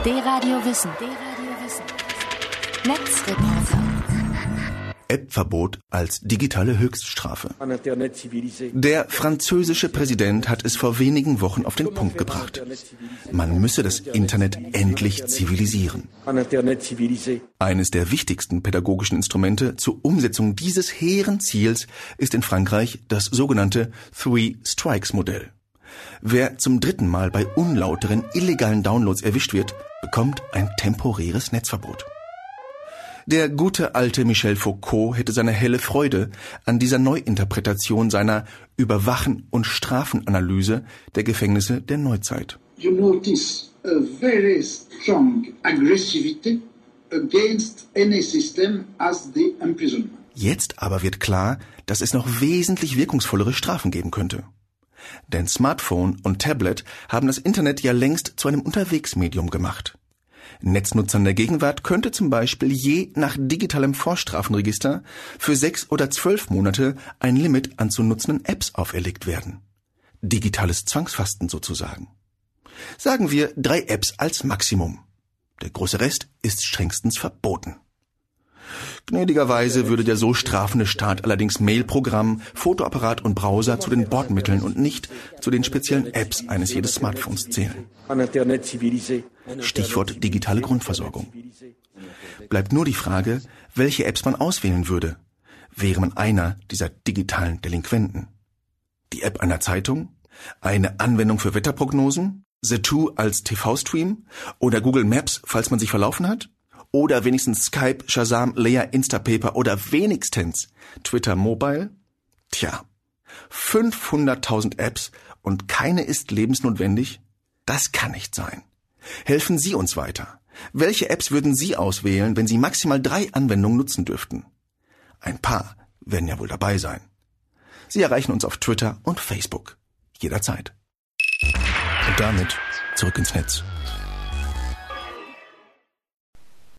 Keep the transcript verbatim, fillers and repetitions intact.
D-Radio Wissen. D-Radio Wissen. Netzreporter. App-Verbot als digitale Höchststrafe. Der französische Präsident hat es vor wenigen Wochen auf den Punkt gebracht. Man müsse das Internet endlich zivilisieren. Eines der wichtigsten pädagogischen Instrumente zur Umsetzung dieses hehren Ziels ist in Frankreich das sogenannte Three-Strikes-Modell. Wer zum dritten Mal bei unlauteren, illegalen Downloads erwischt wird, bekommt ein temporäres Netzverbot. Der gute alte Michel Foucault hätte seine helle Freude an dieser Neuinterpretation seiner Überwachen- und Strafenanalyse der Gefängnisse der Neuzeit. You notice a very strong aggressivity against any system as the imprisonment. Jetzt aber wird klar, dass es noch wesentlich wirkungsvollere Strafen geben könnte. Denn Smartphone und Tablet haben das Internet ja längst zu einem Unterwegsmedium gemacht. Netznutzern der Gegenwart könnte zum Beispiel je nach digitalem Vorstrafenregister für sechs oder zwölf Monate ein Limit an zu nutzenden Apps auferlegt werden. Digitales Zwangsfasten sozusagen. Sagen wir drei Apps als Maximum. Der große Rest ist strengstens verboten. Gnädigerweise würde der so strafende Staat allerdings Mailprogramm, Fotoapparat und Browser zu den Bordmitteln und nicht zu den speziellen Apps eines jedes Smartphones zählen. Stichwort digitale Grundversorgung. Bleibt nur die Frage, welche Apps man auswählen würde, wäre man einer dieser digitalen Delinquenten. Die App einer Zeitung? Eine Anwendung für Wetterprognosen? The Two als T V-Stream? Oder Google Maps, falls man sich verlaufen hat? Oder wenigstens Skype, Shazam, Leia, Instapaper oder wenigstens Twitter Mobile? Tja, fünfhunderttausend Apps und keine ist lebensnotwendig? Das kann nicht sein. Helfen Sie uns weiter. Welche Apps würden Sie auswählen, wenn Sie maximal drei Anwendungen nutzen dürften? Ein paar werden ja wohl dabei sein. Sie erreichen uns auf Twitter und Facebook. Jederzeit. Und damit zurück ins Netz.